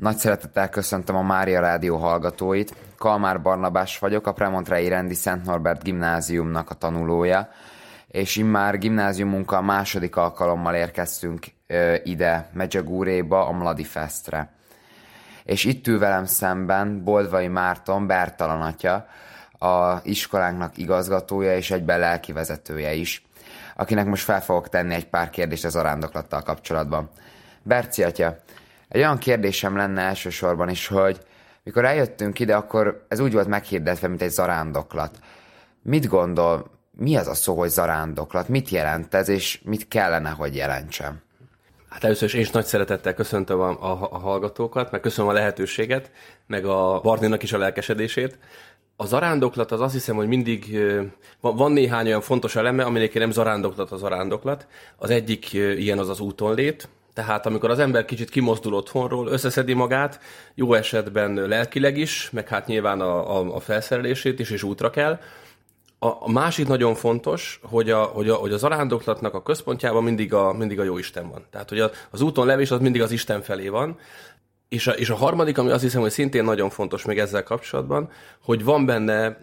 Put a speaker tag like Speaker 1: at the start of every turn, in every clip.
Speaker 1: Nagy szeretettel köszöntöm a Mária Rádió hallgatóit. Kalmár Barnabás vagyok, a Premontrei Rendi Szent Norbert Gimnáziumnak a tanulója, és immár gimnáziumunkkal második alkalommal érkeztünk ide, Megyegúréba, a Mladi Festre. És itt ül velem szemben Boldvai Márton, Bertalan atya, a iskolánknak igazgatója és egyben lelkivezetője is, akinek most fel fogok tenni egy pár kérdést az zarándoklattal kapcsolatban. Berci atya, egy olyan kérdésem lenne elsősorban is, hogy mikor eljöttünk ide, akkor ez úgy volt meghirdetve, mint egy zarándoklat. Mit gondol, mi az a szó, hogy zarándoklat? Mit jelent ez, és mit kellene, hogy jelentsen?
Speaker 2: Hát először is én is nagy szeretettel köszöntöm a hallgatókat, meg köszönöm a lehetőséget, meg a Barninak is a lelkesedését. A zarándoklat az azt hiszem, hogy mindig van néhány olyan fontos eleme, aminek nem zarándoklat a zarándoklat. Az egyik ilyen az útonlét. Tehát amikor az ember kicsit kimozdul otthonról, összeszedi magát, jó esetben lelkileg is, meg hát nyilván a felszerelését is, és útra kell. A másik nagyon fontos, hogy a zarándoklatnak a központjában mindig a Jóisten van. Tehát, hogy az úton levés az mindig az Isten felé van. És a harmadik, ami azt hiszem, hogy szintén nagyon fontos még ezzel kapcsolatban, hogy van benne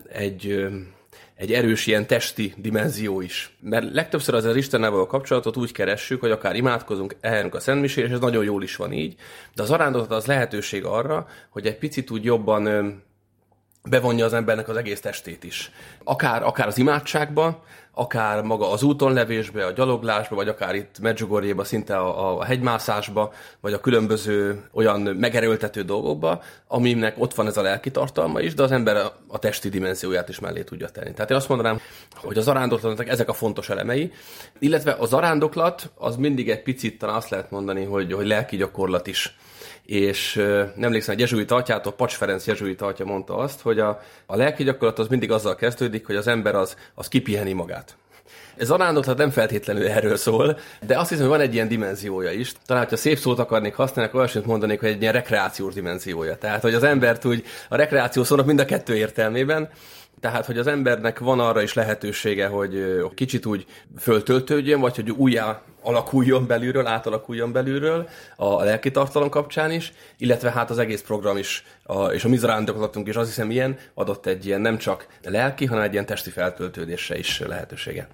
Speaker 2: egy erős ilyen testi dimenzió is. Mert legtöbbször az Istennel való kapcsolatot úgy keressük, hogy akár imádkozunk, eljárunk a Szentmisére, és ez nagyon jól is van így, de a zarándoklat az lehetőség arra, hogy egy picit úgy jobban bevonja az embernek az egész testét is. Akár az imádságba, akár maga az útonlevésbe, a gyaloglásba, vagy akár itt Medjugorjéba, szinte a hegymászásba, vagy a különböző olyan megerőltető dolgokba, aminek ott van ez a lelki tartalma is, de az ember a testi dimenzióját is mellé tudja tenni. Tehát én azt mondanám, hogy a zarándoklatnak ezek a fontos elemei, illetve a zarándoklat az mindig egy picit, talán azt lehet mondani, hogy lelki gyakorlat is. És emlékszem, egy jezsuita atyától, Pacs Ferenc jezsuita atya mondta azt, hogy a lelki gyakorlat az mindig azzal kezdődik, hogy az ember az kipiheni magát. Ez zarándoklat nem feltétlenül erről szól, de azt hiszem, hogy van egy ilyen dimenziója is. Talán, hogyha szép szót akarnék használni, akkor olyasmit mondanék, hogy egy ilyen rekreációs dimenziója. Tehát, hogy az embert úgy a rekreáció szónak mind a kettő értelmében, tehát, hogy az embernek van arra is lehetősége, hogy kicsit úgy föltöltődjön, vagy hogy újjá alakuljon belülről, átalakuljon belülről a lelki tartalom kapcsán is, illetve hát az egész program is, és a mi zarándoklatunk is azt hiszem ilyen, adott egy ilyen nem csak lelki, hanem egy ilyen testi feltöltődésre is lehetőséget.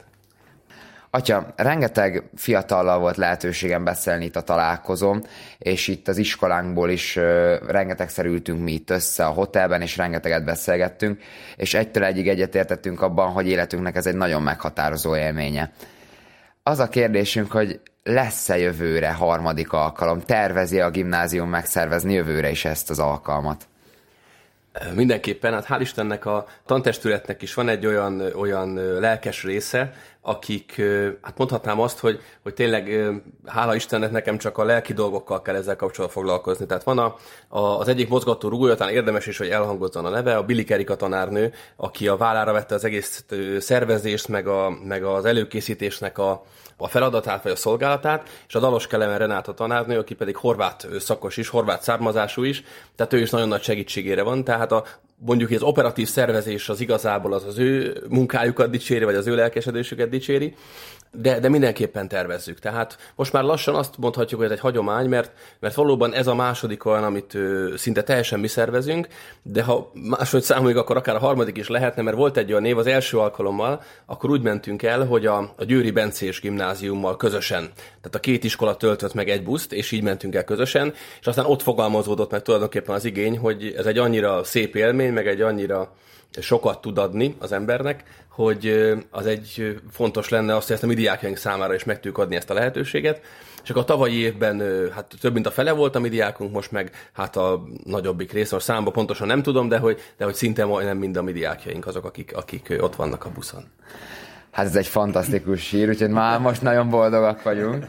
Speaker 1: Atya, rengeteg fiatallal volt lehetőségem beszélni itt a találkozón, és itt az iskolánkból is rengetegszer ültünk mi itt össze a hotelben, és rengeteget beszélgettünk, és egytől egyig egyetértettünk abban, hogy életünknek ez egy nagyon meghatározó élménye. Az a kérdésünk, hogy lesz-e jövőre harmadik alkalom? Tervezi a gimnázium megszervezni jövőre is ezt az alkalmat?
Speaker 2: Mindenképpen, hát hál' Istennek a tantestületnek is van egy olyan lelkes része, akik, hát mondhatnám azt, hogy tényleg hála Istennek nekem csak a lelki dolgokkal kell ezzel kapcsolatban foglalkozni. Tehát van az egyik mozgató rúgója, talán érdemes is, hogy elhangozzon a neve, a Bilik Erika tanárnő, aki a vállára vette az egész szervezést, meg az előkészítésnek a feladatát, vagy a szolgálatát, és a Dalos Kelemen Renáta tanárnő, aki pedig horvát szakos is, horvát származású is, tehát ő is nagyon nagy segítségére van, tehát mondjuk az operatív szervezés az igazából az ő munkájukat dicséri, vagy az ő lelkesedésüket dicséri, de mindenképpen tervezzük. Tehát most már lassan azt mondhatjuk, hogy ez egy hagyomány, mert valóban ez a második olyan, amit szinte teljesen mi szervezünk, de ha második számoljuk, akkor akár a harmadik is lehetne, mert volt egy olyan név az első alkalommal, akkor úgy mentünk el, hogy a Győri Bencés gimnáziummal közösen, tehát a két iskola töltött meg egy buszt, és így mentünk el közösen, és aztán ott fogalmazódott meg tulajdonképpen az igény, hogy ez egy annyira szép élmény, meg egy annyira sokat tud adni az embernek, hogy az egy fontos lenne azt, hogy ezt a mi diákjaink számára is meg tudjuk adni ezt a lehetőséget. És akkor a tavalyi évben hát több mint a fele volt a mi diákunk, most meg hát a nagyobbik rész, most számba pontosan nem tudom, de hogy szinte majdnem mind a mi diákjaink azok, akik ott vannak a buszon.
Speaker 1: Hát ez egy fantasztikus hír, úgyhogy már most nagyon boldogak vagyunk.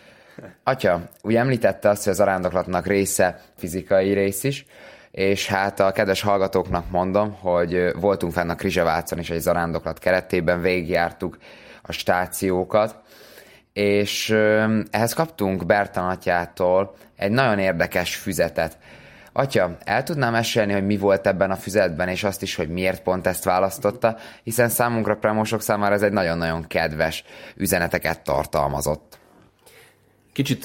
Speaker 1: Atya, úgy említette azt, hogy az zarándoklatnak része fizikai rész is, és hát a kedves hallgatóknak mondom, hogy voltunk fenn a Krizsevárcon is egy zarándoklat keretében, végigjártuk a stációkat, és ehhez kaptunk Bertalan atyától egy nagyon érdekes füzetet. Atya, el tudnám mesélni, hogy mi volt ebben a füzetben, és azt is, hogy miért pont ezt választotta, hiszen számunkra, premosok számára ez egy nagyon-nagyon kedves üzeneteket tartalmazott.
Speaker 2: Kicsit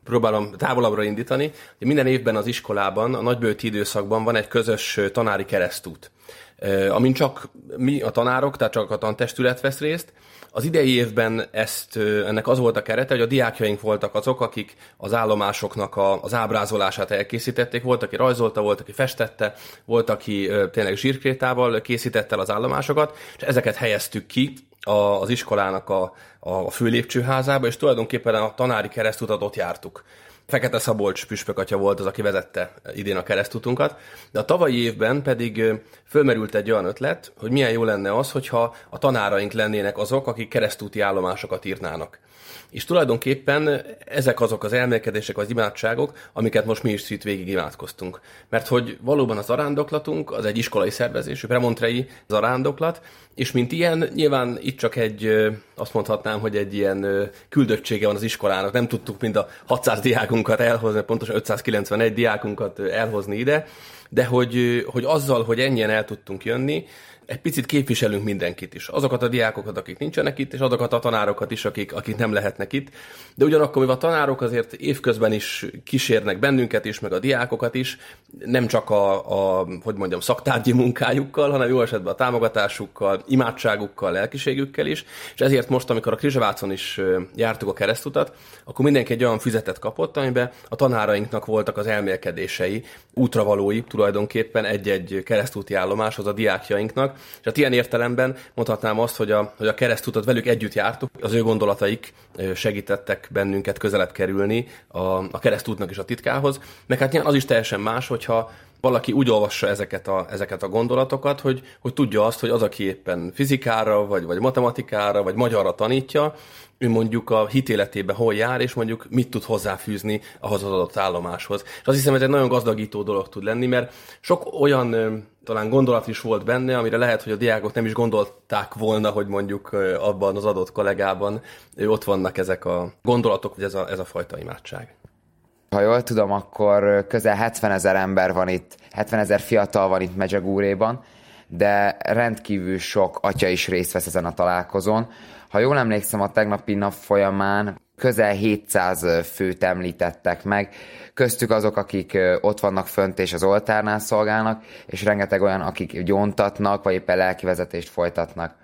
Speaker 2: próbálom távolabbra indítani, hogy minden évben az iskolában, a nagybőti időszakban van egy közös tanári keresztút, amin csak mi a tanárok, tehát csak a tantestület vesz részt. Az idei évben ennek az volt a kerete, hogy a diákjaink voltak azok, akik az állomásoknak az ábrázolását elkészítették. Volt, aki rajzolta, volt, aki festette, volt, aki tényleg zsírkrétával készítette el az állomásokat, és ezeket helyeztük ki az iskolának a főlépcsőházába, és tulajdonképpen a tanári keresztutat ott jártuk. Fekete Szabolcs püspökatya volt az, aki vezette idén a keresztutunkat, de a tavalyi évben pedig fölmerült egy olyan ötlet, hogy milyen jó lenne az, hogyha a tanáraink lennének azok, akik keresztúti állomásokat írnának. És tulajdonképpen ezek azok az elmélkedések, az imádságok, amiket most mi is itt végig imádkoztunk. Mert hogy valóban a zarándoklatunk az egy iskolai szervezésű, premontrei zarándoklat, és mint ilyen, nyilván itt csak azt mondhatnám, hogy egy ilyen küldöttsége van az iskolának. Nem tudtuk mind a 600 diákunkat elhozni, pontosan 591 diákunkat elhozni ide, de hogy azzal, hogy ennyien el tudtunk jönni, egy picit képviselünk mindenkit is. Azokat a diákokat, akik nincsenek itt, és azokat a tanárokat is, akik nem lehetnek itt. De ugyanakkor, mivel a tanárok azért évközben is kísérnek bennünket is, meg a diákokat is, nem csak hogy mondjam, szaktárgyi munkájukkal, hanem jó esetben a támogatásukkal, imádságukkal, lelkiségükkel is. És ezért most, amikor a Krizsevárcon is jártuk a keresztutat, akkor mindenki egy olyan füzetet kapott, amiben a tanárainknak voltak az elmélkedései, útravalói tulajdonképpen egy-egy keresztúti állomáshoz a diákjainknak. És hát ilyen értelemben mondhatnám azt, hogy a keresztutat velük együtt jártuk, az ő gondolataik segítettek bennünket közelebb kerülni a keresztútnak is a titkához, meg hát az is teljesen más, hogyha valaki úgy olvassa ezeket a gondolatokat, hogy tudja azt, hogy az, aki éppen fizikára, vagy matematikára, vagy magyarra tanítja, ő mondjuk a hitéletében hol jár, és mondjuk mit tud hozzáfűzni ahhoz az adott állomáshoz. És azt hiszem, ez egy nagyon gazdagító dolog tud lenni, mert sok olyan talán gondolat is volt benne, amire lehet, hogy a diákok nem is gondolták volna, hogy mondjuk abban az adott kollégában ott vannak ezek a gondolatok, vagy ez a fajta imádság.
Speaker 1: Ha jól tudom, akkor közel 70 000 ember van itt, 70 000 fiatal van itt Medjugorjéban, de rendkívül sok atya is részt vesz ezen a találkozón. Ha jól emlékszem, a tegnapi nap folyamán közel 700 főt említettek meg, köztük azok, akik ott vannak fönt és az oltárnál szolgálnak, és rengeteg olyan, akik gyóntatnak, vagy éppen lelkivezetést folytatnak.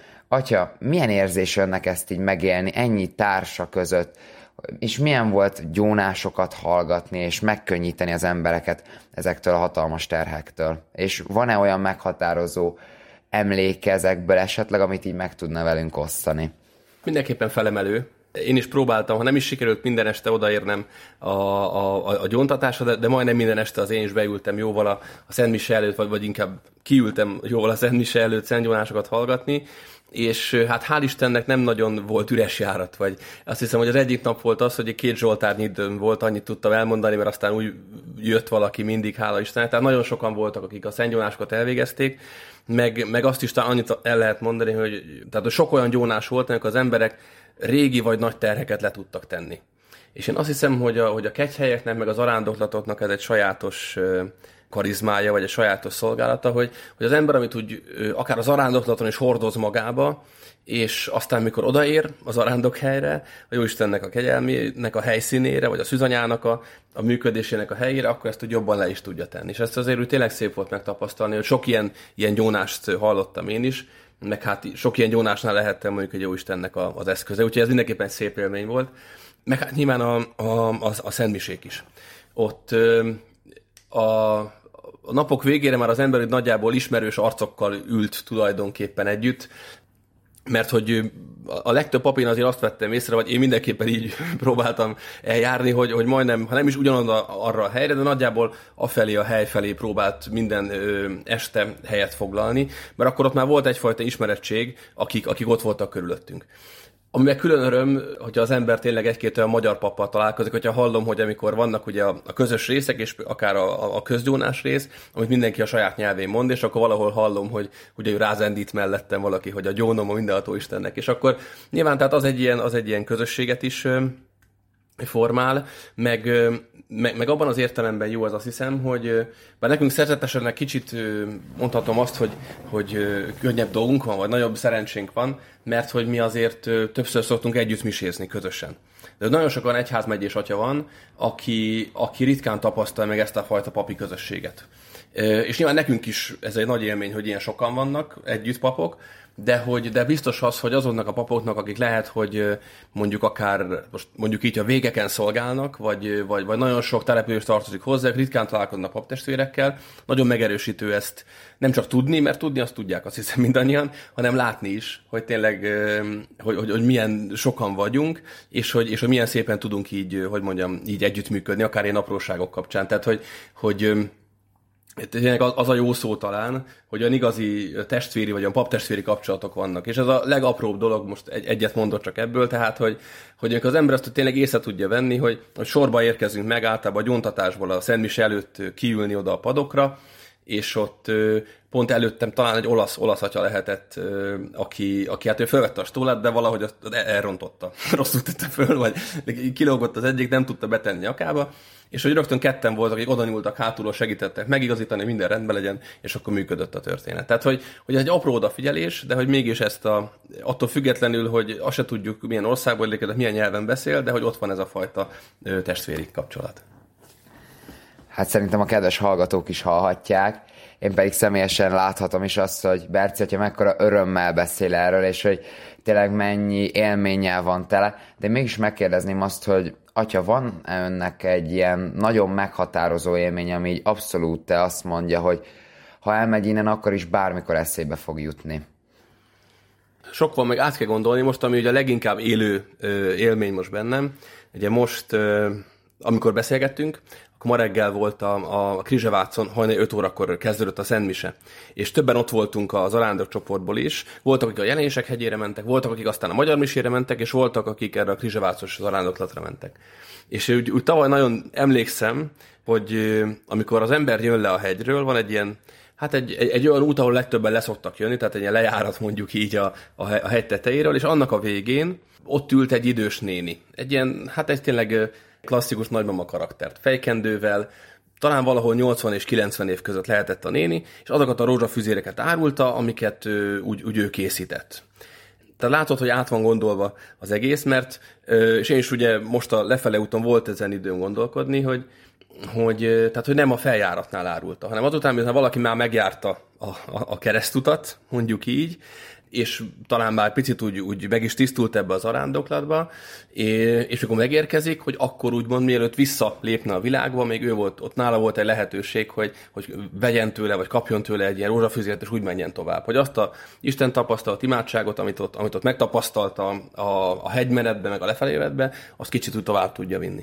Speaker 1: Atya, milyen érzés önnek ezt így megélni ennyi társa között, és milyen volt gyónásokat hallgatni, és megkönnyíteni az embereket ezektől a hatalmas terhektől? És van-e olyan meghatározó emléke ezekből esetleg, amit így meg tudna velünk osztani?
Speaker 2: Mindenképpen felemelő. Én is próbáltam, ha nem is sikerült minden este odaérnem a gyóntatásra, de majdnem minden este az én is beültem jóval a Szent Mise előtt, vagy inkább kiültem jóval a Szent Mise előtt szentgyónásokat hallgatni, és hát hál' Istennek nem nagyon volt üres járat, vagy azt hiszem, hogy az egyik nap volt az, hogy 2 zsoltárnyi időm volt, annyit tudtam elmondani, mert aztán úgy jött valaki mindig, hála Istennek, tehát nagyon sokan voltak, akik a szentgyónásokat elvégezték, meg azt is talán annyit el lehet mondani, hogy tehát sok olyan gyónás volt, amikor az emberek régi vagy nagy terheket le tudtak tenni. És én azt hiszem, hogy a kegyhelyeknek, meg az arándoklatoknak ez egy sajátos karizmája, vagy egy sajátos szolgálata, hogy az ember, amit úgy akár az arándoklaton is hordoz magába, és aztán mikor odaér az arándokhelyre, a Jóistennek a kegyelmének a helyszínére, vagy a szűzanyának a működésének a helyére, akkor ezt úgy jobban le is tudja tenni. És ezt azért úgy tényleg szép volt megtapasztalni, hogy sok ilyen gyónást hallottam én is, meg hát sok ilyen gyónásnál lehettem mondjuk egy Jóistennek az eszköze, úgyhogy ez mindenképpen egy szép élmény volt. Meg hát nyilván a szentmisék is. Ott a napok végére már az ember nagyjából ismerős arcokkal ült tulajdonképpen együtt, mert hogy a legtöbb papír azért azt vettem észre, vagy én mindenképpen így próbáltam eljárni, hogy majdnem, ha nem is ugyanaz arra a helyre, de nagyjából afelé a hely felé próbált minden este helyet foglalni, mert akkor ott már volt egyfajta ismerettség, akik ott voltak körülöttünk. Ami meg külön öröm, hogyha az ember tényleg egy-két olyan magyar pappal találkozik, hogyha hallom, hogy amikor vannak ugye a közös részek, és akár a közgyónás rész, amit mindenki a saját nyelvén mond, és akkor valahol hallom, hogy ugye rázendít mellettem valaki, hogy a gyónom a mindenható Istennek. És akkor nyilván tehát az egy ilyen közösséget is formál, meg abban az értelemben jó az, azt hiszem, hogy bár nekünk szerzetesenek kicsit mondhatom azt, hogy könnyebb dolgunk van, vagy nagyobb szerencsénk van, mert hogy mi azért többször szoktunk együtt misézni közösen. De nagyon sokan egyházmegyés atya van, aki ritkán tapasztalja meg ezt a fajta papi közösséget. És nyilván nekünk is ez egy nagy élmény, hogy ilyen sokan vannak együtt papok, de biztos az, hogy azoknak a papoknak, akik lehet, hogy mondjuk akár, most mondjuk így a végeken szolgálnak, vagy nagyon sok település tartozik hozzá, ritkán találkoznak paptestvérekkel, nagyon megerősítő ezt nem csak tudni, mert tudni azt tudják, azt hiszem mindannyian, hanem látni is, hogy tényleg, hogy milyen sokan vagyunk, és hogy milyen szépen tudunk így, hogy mondjam, így együttműködni, akár ilyen apróságok kapcsán. Tehát, hogy tényleg az a jó szó talán, hogy olyan igazi testvéri vagy olyan paptestvéri kapcsolatok vannak. És ez a legapróbb dolog, most egyet mondok csak ebből, tehát, hogy az ember azt tényleg észre tudja venni, hogy sorba érkezünk meg általában a gyóntatásból a Szent Mise előtt kiülni oda a padokra, és ott pont előttem talán egy olasz atya lehetett, aki hát ő fölvette a stólát, de valahogy azt elrontotta. Rosszul tette föl, vagy kilógott az egyik, nem tudta betenni nyakába, és hogy rögtön ketten voltak, akik oda nyúltak hátulról, segítettek megigazítani, minden rendben legyen, és akkor működött a történet. Tehát, hogy ez egy apró odafigyelés, de hogy mégis ezt attól függetlenül, hogy azt se tudjuk, milyen országból érkezik, milyen nyelven beszél, de hogy ott van ez a fajta testvéri kapcsolat.
Speaker 1: Hát szerintem a kedves hallgatók is hallhatják. Én pedig személyesen láthatom is azt, hogy Berci atya mekkora örömmel beszél erről, és hogy tényleg mennyi élménnyel van tele. De mégis megkérdezném azt, hogy atya, van-e önnek egy ilyen nagyon meghatározó élmény, ami így abszolút te azt mondja, hogy ha elmegy innen, akkor is bármikor eszébe fog jutni?
Speaker 2: Sok van, meg át kell gondolni. Most, ami ugye a leginkább élő élmény most bennem, ugye most, amikor beszélgettünk, akkor ma reggel volt a Krizsevátszon, hajnali 5 órakor kezdődött a Szent Mise. És többen ott voltunk az arándok csoportból is. Voltak, akik a Jelenések hegyére mentek, voltak, akik aztán a Magyar Misére mentek, és voltak, akik erre a Krizsevátszos az arándoklatra mentek. És úgy tavaly nagyon emlékszem, hogy amikor az ember jön le a hegyről, van egy ilyen, hát egy olyan út, ahol legtöbben leszoktak jönni, tehát egy ilyen lejárat mondjuk így a hegy tetejéről, és annak a végén ott ült egy idős néni. Egy ilyen, hát egy tényleg klasszikus nagymama karaktert, fejkendővel, talán valahol 80 és 90 év között lehetett a néni, és azokat a rózsafüzéreket árulta, amiket úgy ő készített. Tehát látod, hogy át van gondolva az egész, mert, és én is ugye most a lefele úton volt ezen időm gondolkodni, hogy nem a feljáratnál árulta, hanem azután, miután valaki már megjárta a keresztutat, mondjuk így, és talán már picit úgy meg is tisztult ebbe az arándoklatba, és amikor megérkezik, hogy akkor úgymond mielőtt visszalépne a világba, még ő volt, ott nála volt egy lehetőség, hogy vegyen tőle, vagy kapjon tőle egy ilyen rózsafűzért, és úgy menjen tovább. Hogy azt a Isten tapasztalt imádságot, amit ott megtapasztalta a hegymenetben, meg a lefelévetben, azt kicsit úgy tovább tudja vinni.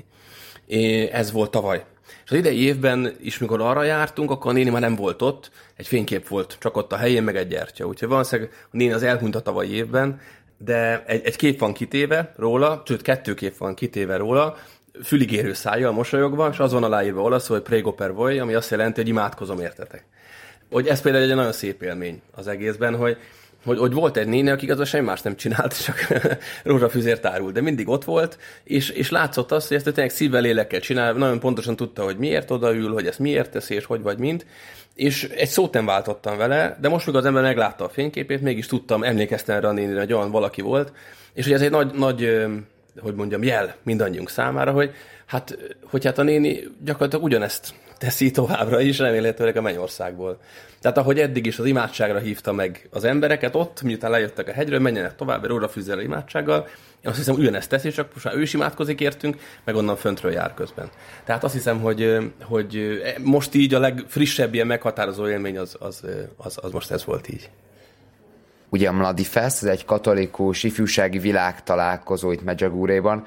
Speaker 2: Ez volt tavaly. És az idei évben is, mikor arra jártunk, akkor a néni már nem volt ott, egy fénykép volt, csak ott a helyén, meg egy gyertya. Úgyhogy valószínűleg a néni az elhunyt a tavalyi évben, de egy kép van kitéve róla, sőt 2 kép van kitéve róla, füligérő szájjal mosolyogva, és az van aláírva olaszul, hogy prego per voi, ami azt jelenti, hogy imádkozom értetek. Hogy ez például egy nagyon szép élmény az egészben, hogy volt egy néni, aki igazából semmi más nem csinált, csak rózsafüzért árult, de mindig ott volt, és látszott azt, hogy ezt tényleg szívvel, lélekkel csinál, nagyon pontosan tudta, hogy miért odaül, hogy ezt miért teszi, és hogy vagy mind, és egy szót nem váltottam vele, de most, mikor az ember meglátta a fényképét, mégis tudtam, emlékeztem erre a nénire, hogy olyan valaki volt, és hogy ez egy nagy hogy mondjam, jel mindannyiunk számára, hogy hát a néni gyakorlatilag ugyanezt teszi továbbra is, remélhetőleg a mennyországból. Tehát ahogy eddig is az imádságra hívta meg az embereket ott, miután lejöttek a hegyről, menjenek tovább egy rózsafűzzel imádsággal, én azt hiszem, ugyanezt teszi, csak most már ő is imádkozik értünk, meg onnan föntről jár közben. Tehát azt hiszem, hogy most így a legfrissebb ilyen meghatározó élmény az most ez volt így.
Speaker 1: Ugye a Mladi Fest, ez egy katolikus ifjúsági világtalálkozó itt Medjugorjéban,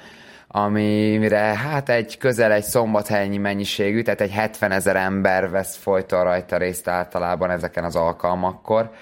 Speaker 1: amire közel egy szombathelyi mennyiségű, tehát egy 70 000 ember vesz folyton rajta részt általában ezeken az alkalmakkor,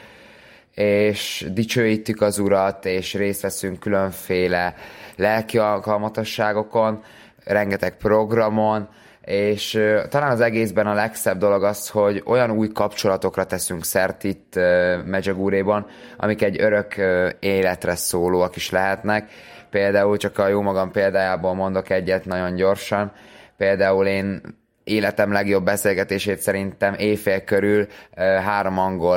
Speaker 1: és dicsőítjük az Urat, és részt veszünk különféle lelki alkalmatosságokon, rengeteg programon, és talán az egészben a legszebb dolog az, hogy olyan új kapcsolatokra teszünk szert itt Medjugorjéban, amik egy örök életre szólóak is lehetnek. Például csak a jó magam példájából mondok egyet nagyon gyorsan. Például én életem legjobb beszélgetését szerintem éjfél körül 3 angol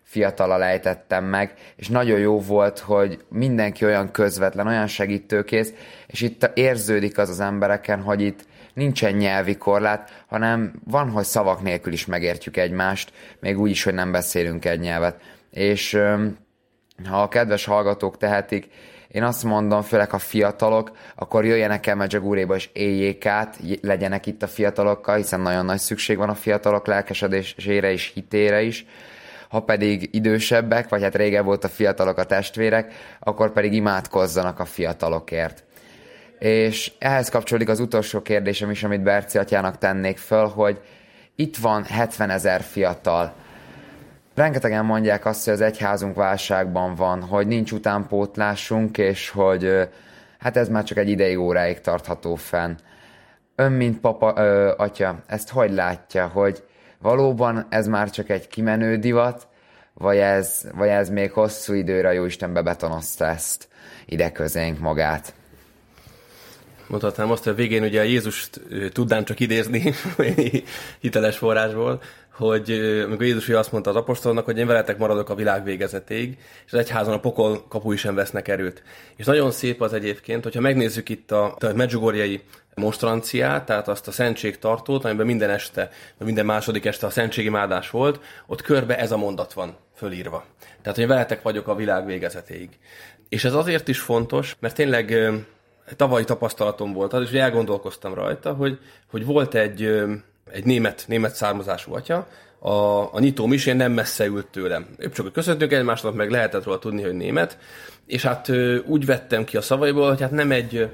Speaker 1: fiatallal ejtettem meg, és nagyon jó volt, hogy mindenki olyan közvetlen, olyan segítőkész, és itt érződik az embereken, hogy itt nincsen nyelvi korlát, hanem van, hogy szavak nélkül is megértjük egymást, még úgy is, hogy nem beszélünk egy nyelvet. És ha a kedves hallgatók tehetik, én azt mondom, főleg a fiatalok, akkor jöjjenek el Medjugorjéba és éljék át, legyenek itt a fiatalokkal, hiszen nagyon nagy szükség van a fiatalok lelkesedésére és hitére is. Ha pedig idősebbek, vagy hát régebb volt a fiatalok a testvérek, akkor pedig imádkozzanak a fiatalokért. És ehhez kapcsolódik az utolsó kérdésem is, amit Berci atyának tennék föl, hogy itt van 70 000 fiatal. Rengetegen mondják azt, hogy az egyházunk válságban van, hogy nincs utánpótlásunk, és hogy hát ez már csak egy ideig, óráig tartható fenn. Ön, mint papa, atya, ezt hogy látja, hogy valóban ez már csak egy kimenő divat, vagy ez még hosszú időre Jóisten bebetonozta ezt ide közénk magát?
Speaker 2: Mondhatnám azt, hogy a végén ugye Jézust tudnám csak idézni hiteles forrásból, hogy amikor Jézus azt mondta az apostolnak, hogy én veletek maradok a világ végezetéig, és az egyházon a pokol kapui sem vesznek erőt. És nagyon szép az egyébként, hogyha megnézzük itt a medjugorjei monstranciát, tehát azt a szentségtartót, amiben minden este, vagy minden második este a szentségimádás volt, ott körbe ez a mondat van fölírva. Tehát, hogy veletek vagyok a világ végezetéig. És ez azért is fontos, mert tényleg tavalyi tapasztalatom volt az, és elgondolkoztam rajta, hogy volt egy német származású atya, a nyitó misén nem messze ült tőlem. Épp csak köszöntünk egymásnak, meg lehetett róla tudni, hogy német, és hát úgy vettem ki a szavaiból, hogy hát nem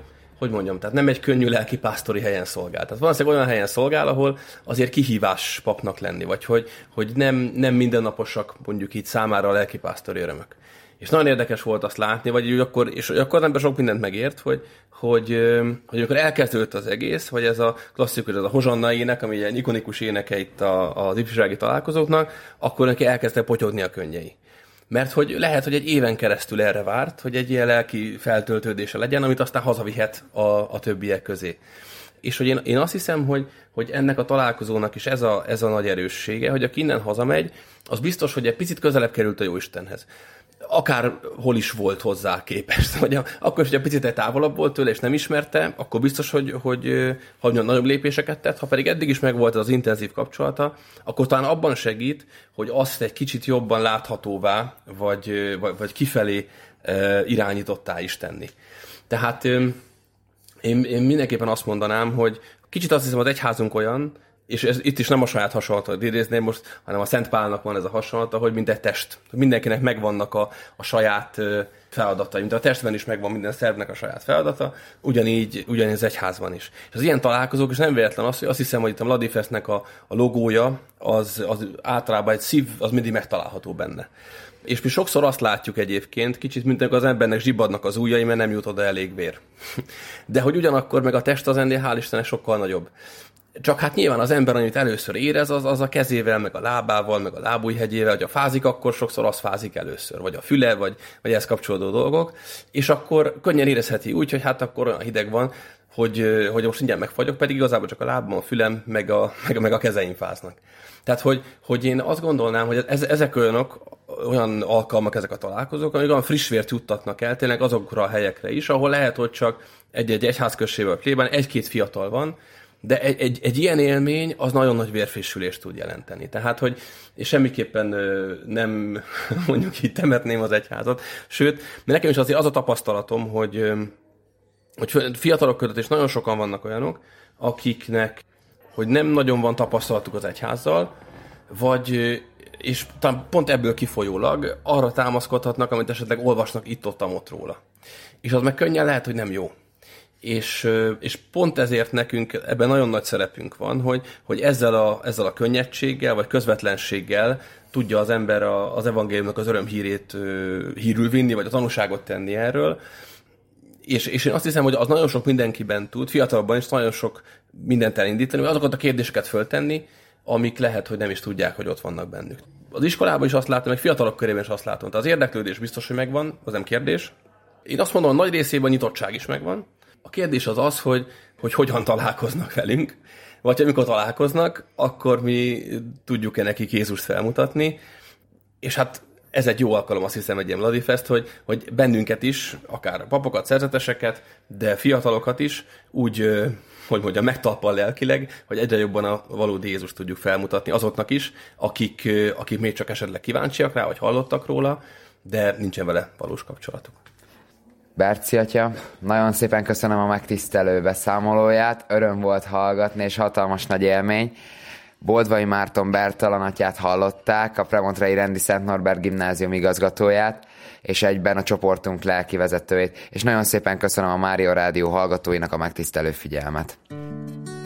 Speaker 2: egy könnyű lelkipásztori helyen szolgál. Tehát valószínűleg olyan helyen szolgál, ahol azért kihívás papnak lenni, vagy hogy nem mindennaposak mondjuk így számára a lelkipásztori örömök. És nagyon érdekes volt azt látni, akkor az ember sok mindent megért, hogy amikor elkezdődött az egész, vagy ez a klasszikus, ez a Hozsanna ének, ami egy ikonikus éneke itt az ifjúsági találkozóknak, akkor neki elkezdtek potyogni a könnyei. Mert hogy lehet, hogy egy éven keresztül erre várt, hogy egy ilyen lelki feltöltődése legyen, amit aztán hazavihet a többiek közé. És hogy én azt hiszem, hogy ennek a találkozónak is ez a nagy erőssége, hogy aki innen hazamegy, az biztos, hogy egy picit közelebb került a Jóistenhez. Akárhol is volt hozzá képest. Vagy akkor is, hogy egy picit távolabb volt tőle, és nem ismerte, akkor biztos, hogy nagyobb lépéseket tett. Ha pedig eddig is megvolt az intenzív kapcsolata, akkor talán abban segít, hogy azt egy kicsit jobban láthatóvá, vagy kifelé irányítottá is tenni. Tehát én mindenképpen azt mondanám, hogy kicsit azt hiszem, az egyházunk olyan, és itt is nem a saját hasonlatot idézném most, hanem a Szent Pálnak van ez a hasonlata, hogy mint egy test. Mindenkinek megvannak a saját feladatai, mint a testben is megvan minden szervnek a saját feladata, ugyanígy az egyházban is. És az ilyen találkozók, és nem véletlen azt hiszem, hogy itt a Vladifestnek a logója, az általában egy szív, az mindig megtalálható benne. És mi sokszor azt látjuk egyébként, kicsit, mint amikor az embernek zsibbadnak az ujjai, mert nem jut oda elég vér. De hogy ugyanakkor meg a test az ennél, hál' Istennek, sokkal nagyobb. Csak hát nyilván az ember, amit először érez, az a kezével, meg a lábával, meg a lábujjhegyével, hogyha fázik, akkor sokszor az fázik először, vagy a füle, vagy ehhez kapcsolódó dolgok, és akkor könnyen érezheti úgy, hogy hát akkor olyan hideg van, hogy most mindjárt megfagyok, pedig igazából csak a lábam, a fülem, meg a kezeim fáznak. Tehát, hogy én azt gondolnám, hogy ezek olyan alkalmak, ezek a találkozók, amik olyan friss vért juttatnak el tényleg azokra a helyekre is, ahol lehet, hogy csak egy egyházközségben, plébán egy-két fiatal van, de egy ilyen élmény az nagyon nagy vérfrissülést tud jelenteni. Tehát, hogy és semmiképpen nem mondjuk így temetném az egyházat, sőt, mert nekem is azért az a tapasztalatom, hogy fiatalok között is nagyon sokan vannak olyanok, akiknek hogy nem nagyon van tapasztalatuk az egyházzal, és pont ebből kifolyólag arra támaszkodhatnak, amit esetleg olvasnak itt-ott róla. És az meg könnyen lehet, hogy nem jó. És pont ezért nekünk ebben nagyon nagy szerepünk van, hogy ezzel a könnyedséggel, vagy közvetlenséggel tudja az ember az evangéliumnak az örömhírét hírül vinni, vagy a tanúságot tenni erről. És én azt hiszem, hogy az nagyon sok mindenkiben tud, fiatalabban is nagyon sok mindent elindítani, vagy azokat a kérdéseket föltenni, amik lehet, hogy nem is tudják, hogy ott vannak bennük. Az iskolában is azt látom, meg fiatalok körében is azt látom. Tehát az érdeklődés biztos, hogy megvan, az nem kérdés. Én azt mondom, hogy nagy részében a nyitottság is megvan. A kérdés az, hogy hogyan találkoznak velünk, vagy amikor találkoznak, akkor mi tudjuk-e nekik Jézust felmutatni. És hát ez egy jó alkalom, azt hiszem, egy ilyen Vladifest, hogy bennünket is, akár papokat, szerzeteseket, de fiatalokat is úgy, hogy mondjam, megtalpal lelkileg, hogy egyre jobban a valódi Jézust tudjuk felmutatni azoknak is, akik még csak esetleg kíváncsiak rá, vagy hallottak róla, de nincsen vele valós kapcsolatuk.
Speaker 1: Berci atya, nagyon szépen köszönöm a megtisztelő beszámolóját, öröm volt hallgatni, és hatalmas nagy élmény. Boldvai Márton Bertalan atyát hallották, a Premontrai Rendi Szent Norbert Gimnázium igazgatóját, és egyben a csoportunk lelkivezetőjét, és nagyon szépen köszönöm a Mária Rádió hallgatóinak a megtisztelő figyelmet.